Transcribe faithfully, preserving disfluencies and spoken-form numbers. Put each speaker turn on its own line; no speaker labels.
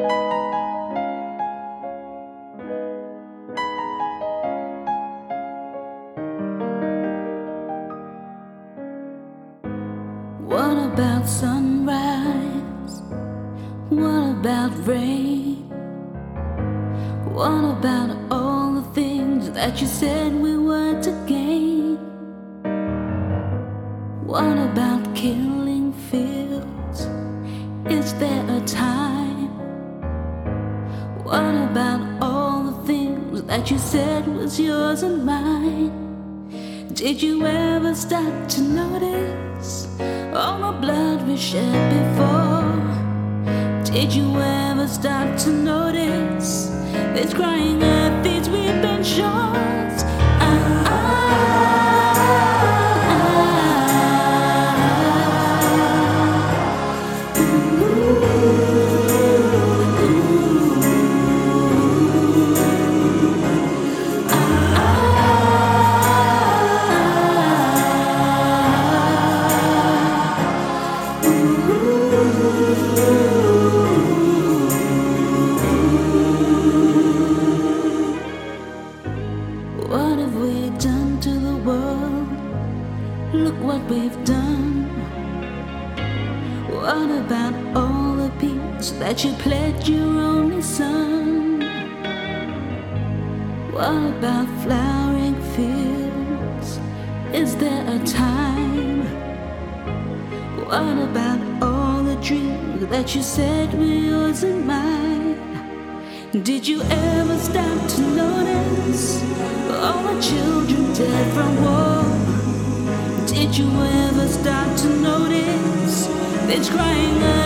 What about sunrise? What about rain? What about all the things that you said we were to gain? What about killing fields? Is there a time? What about all the things that you said was yours and mine? Did you ever stop to notice all the blood we shed before? Did you ever stop to notice this crying earth, these weeping shores? Ah, ah, ah, ooh, ah, ah, ooh. What have we done to the world? Look what we've done. What about all the peace that you pledged your only son? What about flowering fields? Is there a time? What about all the dreams that you said were yours and mine? Did you ever stop to notice all the children dead from war? Did you ever stop to notice this crying